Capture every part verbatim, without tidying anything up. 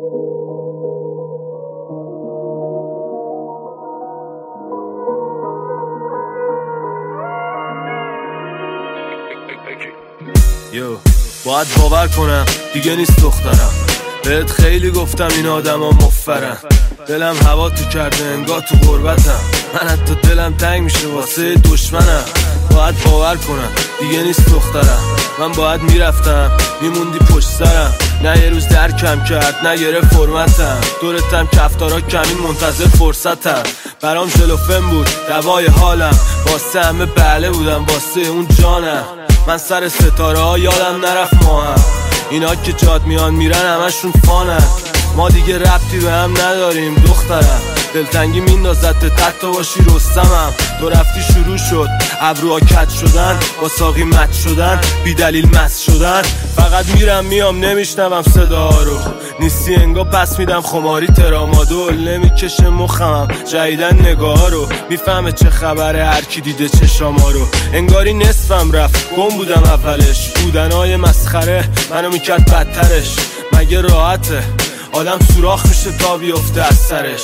یو باید باور کنم دیگه نیست دخترم. بهت خیلی گفتم این آدم ها مفرن. دلم هوا تو کرده انگار تو غربتم. من حتی دلم تنگ میشه واسه دشمنم. باید باور کنم دیگه نیست دخترم. من باید میرفتم میموندی پشت سرم. نه یه روز درکم کرد نه گرفت فرمتم. دورتم کفتارا کمین منتظر فرصتم. برام ژلوفن بود دوای حالم. واسه همه بله بودم واسه اون جانم. من سر ستاره ها یادم نرفت ما هم. اینا که جاد میان میرن همشون فانن. ما دیگه ربطی به هم نداریم دخترم. دلتنگی میندازد تحت باشی رستمم. تو رفتی شروع شد ابروها کج شدن. با ساقی مت شدن بی دلیل مست شدن. فقط میرم میام نمیشنوم صدا رو. نیستی انگا پس میدم خماری ترامادول. نمیکشه مخم جدیدن نگاه رو. میفهمه چه خبره هر کی دیده چشاما رو. انگاری نصفم رفت گم بودم اولش. بودنهای مسخره منو میکرد بدترش. مگه راحته آدم سوراخ میشه تا بیفته از سرش.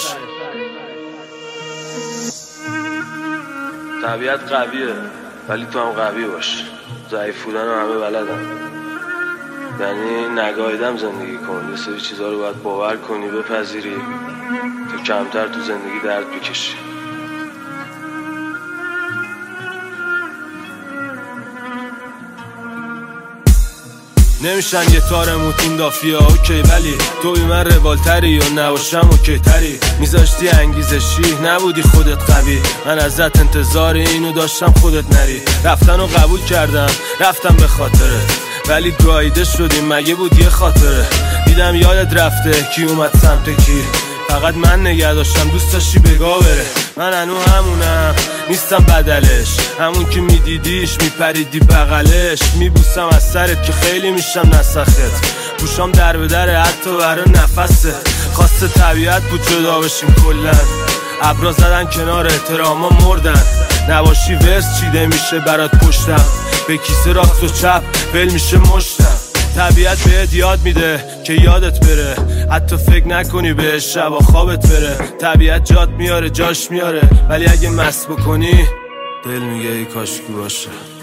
طبیعت قویه ولی تو هم قوی باش. ضعیف بودن رو همه بلدن. یعنی نگاهیدم زندگی کن. یه سری چیزا رو باید باور کنی بپذیری تا کمتر تو زندگی درد بکشی. نمیشن یه تارموت این دافیه اوکی. ولی تو بی من روالتری یا نباشم اوکی تری. میذاشتی انگیزشی نبودی خودت قوی. من ازت انتظار اینو داشتم خودت نری. رفتن و قبول کردم رفتم به خاطرت. ولی گاییده شدیم مگه بود یه خاطره. دیدم یادت رفته کی اومد سمت کی. فقط من نگه داشتم دوست داشتی بگاه بره. من هنو همونم نیستم بدلش. همون که میدیدیش میپریدی بغلش. میبوسم از سرت که خیلی میشم نسخت. گوشام در به دره حتی برای نفسه. خواسته طبیعت بود جدا بشیم کلن. ابرا زدن کنار احتراما مردن. نباشی ورس چیده میشه برات پشتم. به کیسه راست و چپ ول میشه مشتم. طبیعت بهت یاد میده که یادت بره. حتی فکر نکنی بهش شبا خوابت بره. طبیعت جات میاره جاش میاره. ولی اگه مست بکنی دل میگه ای کاشکی باشه.